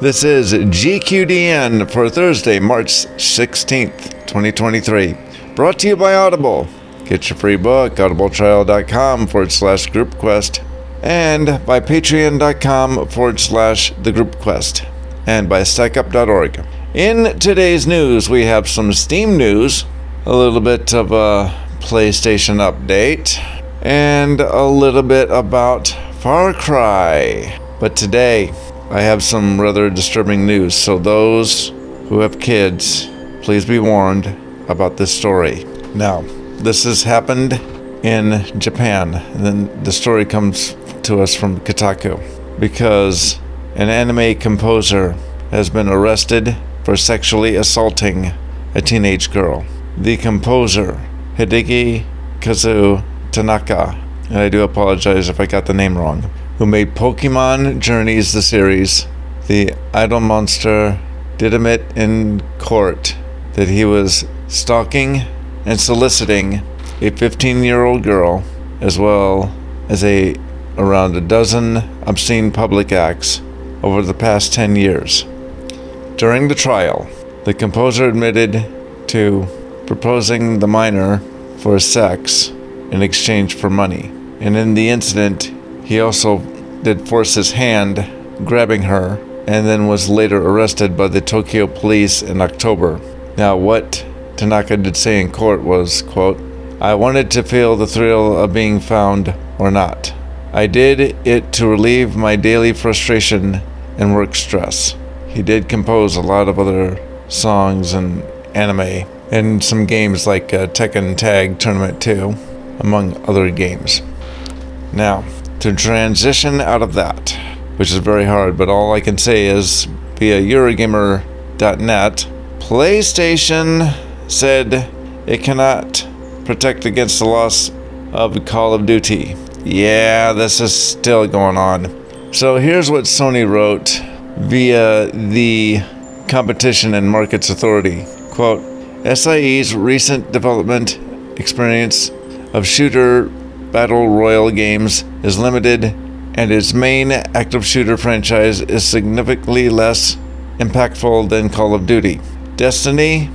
This is GQDN for Thursday, March 16th, 2023. Brought to you by Audible. Get your free book, audibletrial.com/groupquest, and by patreon.com/thegroupquest, and by stackup.org. In today's news, we have some Steam news, a little bit of a PlayStation update, and a little bit about Far Cry. But today, I have some rather disturbing news, so those who have kids, please be warned about this story. Now, this has happened in Japan, and then the story comes to us from Kotaku, because an anime composer has been arrested for sexually assaulting a teenage girl. The composer, Hideki Kazu Tanaka, and I do apologize if I got the name wrong, who made Pokemon Journeys the series, the idol monster, did admit in court that he was stalking and soliciting a 15-year-old girl, as well as around a dozen obscene public acts over the past 10 years. During the trial, the composer admitted to proposing the minor for sex in exchange for money. And in the incident, he also did force his hand, grabbing her, and then was later arrested by the Tokyo police in October. Now, what Tanaka did say in court was, quote, "I wanted to feel the thrill of being found or not. I did it to relieve my daily frustration and work stress." He did compose a lot of other songs and anime, and some games like Tekken Tag Tournament 2, among other games. Now, to transition out of that, which is very hard, but all I can say is via Eurogamer.net, PlayStation said it cannot protect against the loss of Call of Duty. Yeah, this is still going on. So here's what Sony wrote via the Competition and Markets Authority. Quote, SIE's recent development experience of shooter battle royale games is limited, and its main active shooter franchise is significantly less impactful than Call of Duty. Destiny,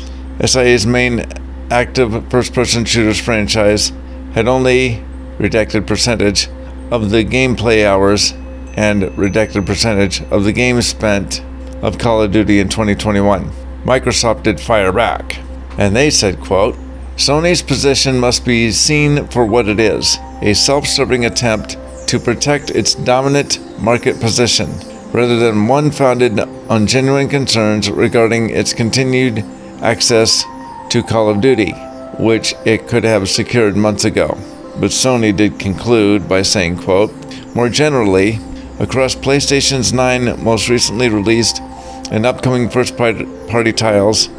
SIE's main active first-person shooters franchise, had only redacted percentage of the gameplay hours and redacted percentage of the game spent of Call of Duty in 2021. Microsoft did fire back, and they said, quote, Sony's position must be seen for what it is, a self-serving attempt to protect its dominant market position, rather than one founded on genuine concerns regarding its continued access to Call of Duty, which it could have secured months ago. But Sony did conclude by saying, quote, more generally, across PlayStation's 9 most recently released and upcoming first-party titles,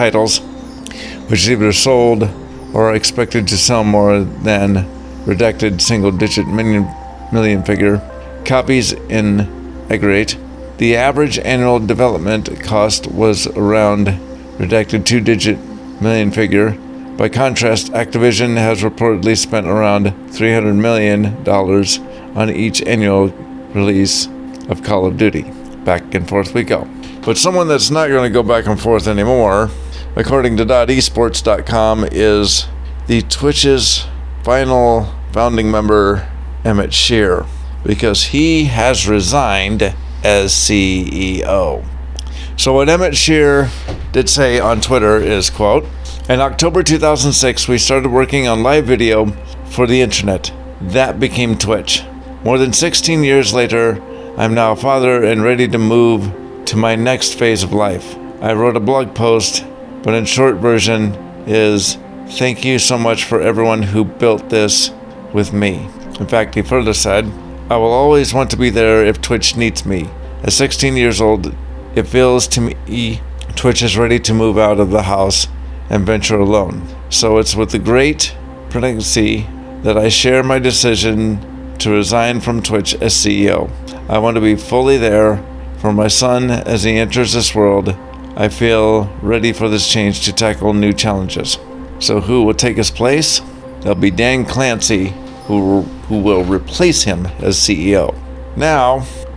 which either sold or are expected to sell more than redacted single-digit million figure copies in aggregate, the average annual development cost was around redacted two-digit million figure. By contrast, Activision has reportedly spent around $300 million on each annual release of Call of Duty. Back and forth we go. But someone that's not going to go back and forth anymore, according to .esports.com, is the Twitch's final founding member, Emmett Shear, because he has resigned as CEO. So what Emmett Shear did say on Twitter is, quote, in October 2006, we started working on live video for the internet. That became Twitch. More than 16 years later, I'm now a father and ready to move to my next phase of life. I wrote a blog post, but in short version is, thank you so much for everyone who built this with me. In fact, he further said, I will always want to be there if Twitch needs me. At 16 years old, it feels to me Twitch is ready to move out of the house and venture alone. So it's with the great pregnancy that I share my decision to resign from Twitch as CEO. I want to be fully there for my son as he enters this world. I feel ready for this change to tackle new challenges. So who will take his place? There'll be Dan Clancy, who will replace him as CEO. Now,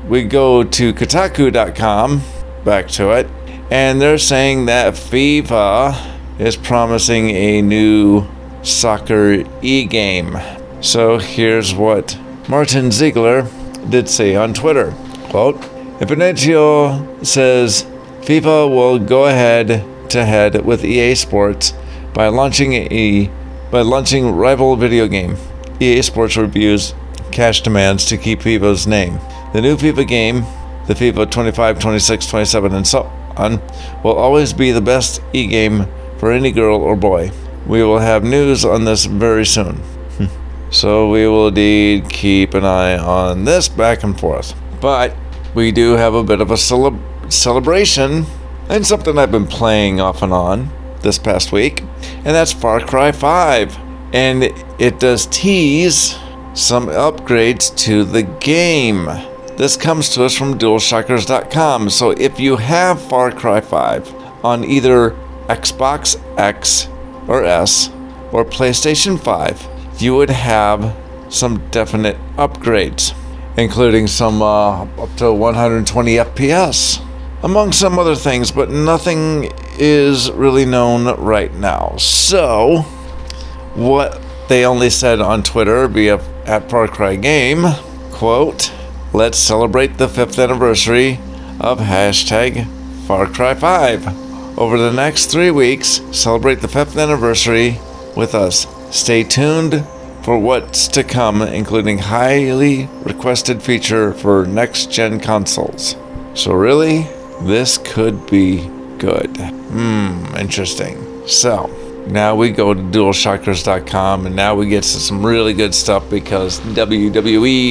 we go to Kotaku.com, back to it, and they're saying that FIFA is promising a new soccer e-game. So here's what Martin Ziegler did say on Twitter. Quote, Infinitio says FIFA will go head-to-head with EA Sports by launching rival video game. EA Sports reviews cash demands to keep FIFA's name. The new FIFA game, the FIFA 25, 26, 27, and so on, will always be the best e-game for any girl or boy. We will have news on this very soon. So we will indeed keep an eye on this back and forth. But we do have a bit of a celebration and something I've been playing off and on this past week, and that's Far Cry 5. And it does tease some upgrades to the game. This comes to us from DualShockers.com. So if you have Far Cry 5 on either Xbox X or S or PlayStation 5, you would have some definite upgrades, including some up to 120 FPS, among some other things, but nothing is really known right now. So, what they only said on Twitter via at Far Cry Game, quote, let's celebrate the 5th anniversary of hashtag Far Cry 5. Over the next 3 weeks, celebrate the 5th anniversary with us. Stay tuned for what's to come, including highly requested feature for next-gen consoles. So really, this could be good. Interesting. So, now we go to DualShockers.com, and now we get to some really good stuff because WWE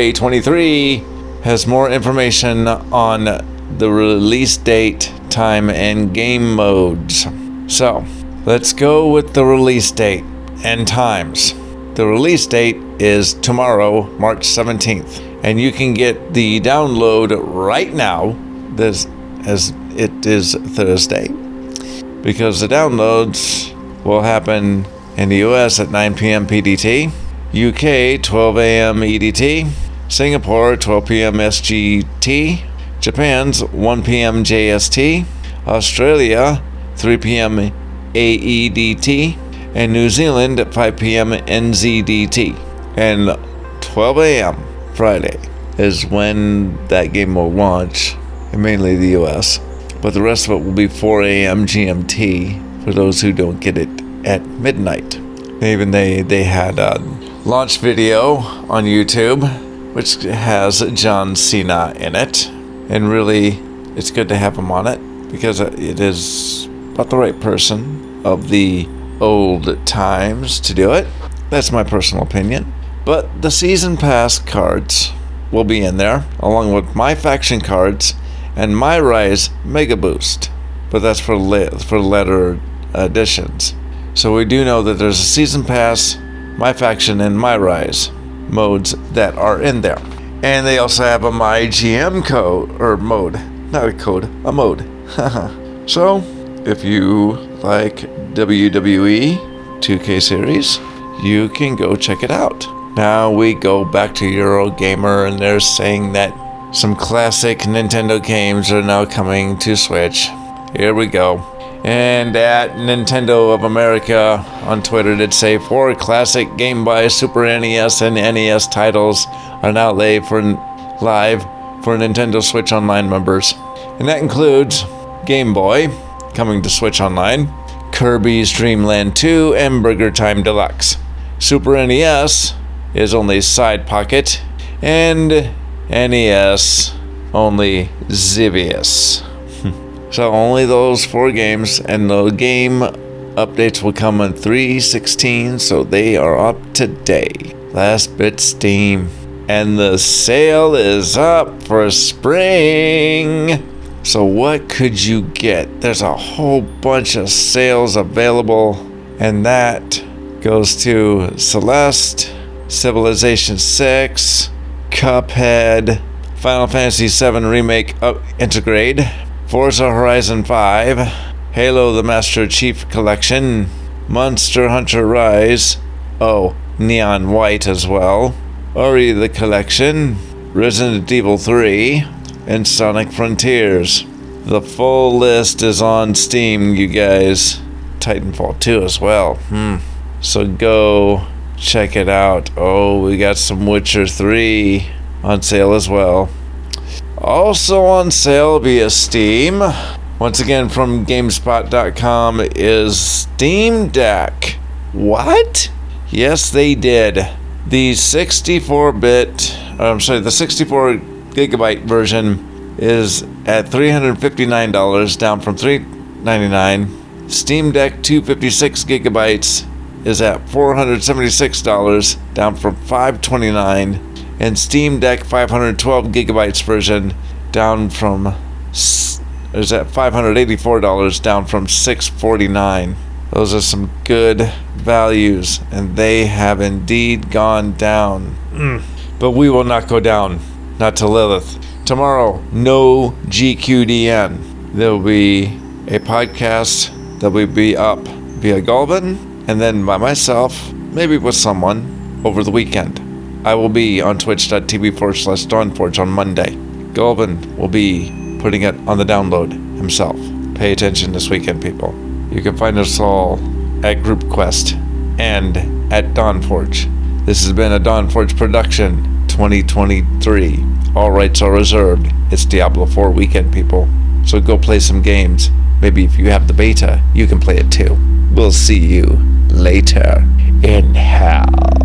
2K23 has more information on the release date, time, and game modes. So, let's go with the release date and times. The release date is tomorrow, March 17th, and you can get the download right now, this as it is Thursday, because the downloads will happen in the US at 9 p.m. PDT, UK 12 a.m. EDT, Singapore 12 p.m. SGT, Japan's 1 p.m. JST, Australia 3 p.m. AEDT, and New Zealand at 5 p.m. NZDT. And 12 a.m. Friday is when that game will launch, and mainly the US. But the rest of it will be 4 a.m. GMT for those who don't get it at midnight. They had a launch video on YouTube, which has John Cena in it. And really, it's good to have him on it because it is about the right person of the old times to do it. That's my personal opinion. But the season pass cards will be in there, along with my faction cards and my Rise Mega Boost. But that's for later editions. So we do know that there's a season pass, my faction, and my Rise modes that are in there. And they also have a my GM code, or mode, not a code, a mode. So if you like WWE 2K series, you can go check it out. Now we go back to Eurogamer, and they're saying that some classic Nintendo games are now coming to Switch. Here we go. And at Nintendo of America on Twitter did say 4 classic Game Boy, Super NES, and NES titles are now live for Nintendo Switch Online members. And that includes Game Boy, coming to Switch Online, Kirby's Dream Land 2, and Burger Time Deluxe. Super NES is only Side Pocket, and NES only Xevious. So only those 4 games, and the game updates will come on 3/16, so they are up today. Last bit Steam. And the sale is up for spring. So what could you get? There's a whole bunch of sales available, and that goes to Celeste, Civilization 6, Cuphead, Final Fantasy VII Remake Integrate, Forza Horizon 5, Halo the Master Chief Collection, Monster Hunter Rise, Neon White as well, Ori the Collection, Resident Evil 3, and Sonic Frontiers. The full list is on Steam, you guys. Titanfall 2 as well. So go check it out. Oh, we got some Witcher 3 on sale as well. Also on sale via Steam, once again from GameSpot.com, is Steam Deck. What? Yes, they did. The 64 gigabyte version is at $359, down from $399. Steam Deck 256 gigabytes is at $476, down from $529. And Steam Deck 512 gigabytes version is at $584, down from $649. Those are some good values, and they have indeed gone down. But we will not go down, not to Lilith. Tomorrow, no GQDN. There will be a podcast that will be up via Galvin, and then by myself, maybe with someone, over the weekend. I will be on twitch.tv/DawnForge on Monday. Galvin will be putting it on the download himself. Pay attention this weekend, people. You can find us all at Group Quest and at DawnForge. This has been a DawnForge production 2023. All rights are reserved. It's Diablo 4 weekend, people. So go play some games. Maybe if you have the beta, you can play it too. We'll see you later in hell.